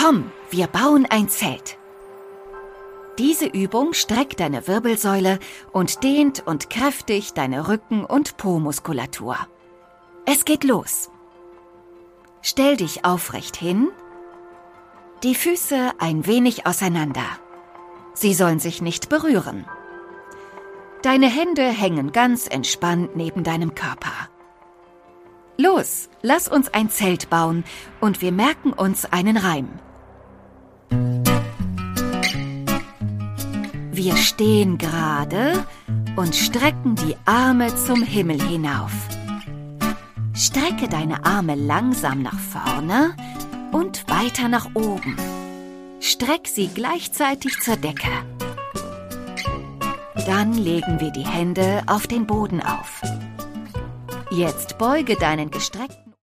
Komm, wir bauen ein Zelt. Diese Übung streckt deine Wirbelsäule und dehnt und kräftigt deine Rücken- und Po-Muskulatur. Es geht los. Stell dich aufrecht hin, die Füße ein wenig auseinander. Sie sollen sich nicht berühren. Deine Hände hängen ganz entspannt neben deinem Körper. Los, lass uns ein Zelt bauen und wir merken uns einen Reim. Wir stehen gerade und strecken die Arme zum Himmel hinauf. Strecke deine Arme langsam nach vorne und weiter nach oben. Streck sie gleichzeitig zur Decke. Dann legen wir die Hände auf den Boden auf. Jetzt beuge deinen gestreckten